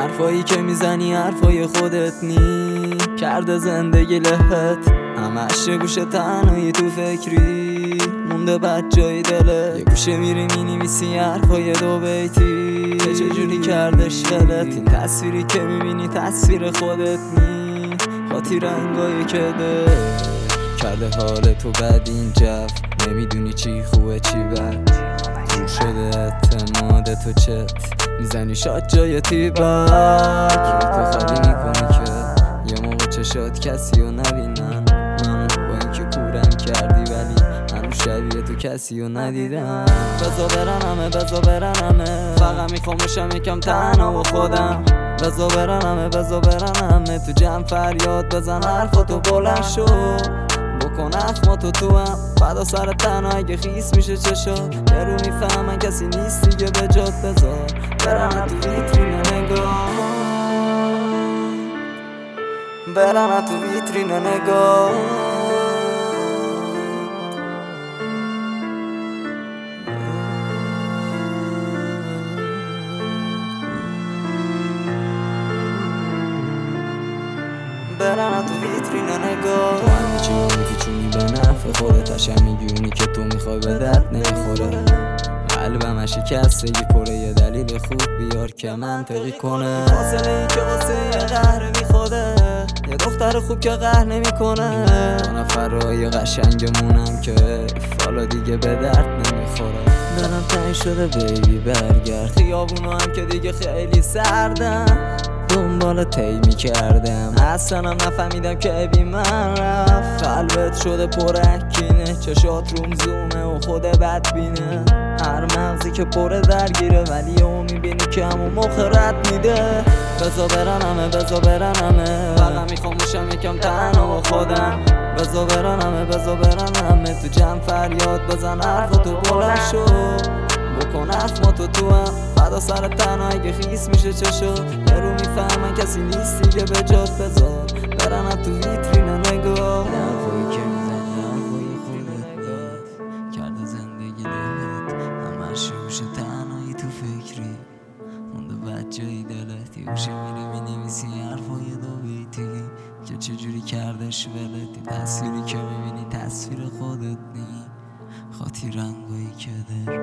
حرفایی که میزنی حرفای خودت نی، کرده زندگی لهت همش گوشه تنهایی تو فکری، مونده بد جای دلت. یه گوشه میری مینویسی حرفای دو بیتی که چجوری کردش دلت. این تصویری که میبینی تصویر خودت نی، خاطی رنگایی که ده کرده حال تو بد این جو. نمیدونی چی خوبه چی بد، دور شده اعتماد تو چت میزنی شاد جای تیبک. تو خالی میکنی که یه موقع چشات کسی رو نبینن، منو با اینکه کورم کردی ولی منو شبیه تو کسی رو ندیدم. بزا برن همه بزا برن همه، فقط میخوام باشم یکم تنها با خودم. بزا برن همه بزا برن همه، تو جمع فریاد بزن حرفاتو بلند شو، بکن اخماتو تو هم فدا سر تنها اگه خیس میشه چشات. یه رو میفهمن کسی نیست دیگه به جات، بذار برن تو ویترین نگاه، برن تو ویترین نگاه. برن تو ویترین نگاه. تو همه چی رو میپیچونی به نفع خودت، قشنگ میگونی که تو میخوای به درد نمیخوره. قلبم شکستگی پره، یه دلیل خوب بیار که منطقی کنه. فاصله ای که واسه یه قهر بی خوده، یه دختر خوب که قهر نمیکنه. دو نفرای قشنگمونم که حالا دیگه به درد نمیخوره. دلم تنگ شده بیبی برگرد، خیابونو هم که دیگه خیلی سردم، دنبال تی میکردم اصلا هم نفهمیدم که بی من رفت. قلبت شده پرکینه، چشات روم زومه و خود بدبینه. هر مغزی که پره درگیره ولی اون میبینی که همون موقع رد میده. بزا برن همه بزا برن همه، فقط میخوام باشم یکم تنها با خودم. بزا برن همه بزا برن همه، تو جمع فریاد بزن حرفاتو بلند شو، بکن اخماتو تو هم فدا سر تنها اگه خیس میشه چشو. یه رو میفهمن کسی نیست دیگه به جات، بذار برن تو ویترین نگاه. حرفایی که میزنی حرفای خودت کرده زندگی دلت همش گوشه تنهایی تو فکری، مونده بد جایی دلت. یه گوشه میری مینویسی حرفای دو بیتی که چجوری کردش ولت. تصویری که میبینی تصویر خودت نی، خاطی رنگایی که در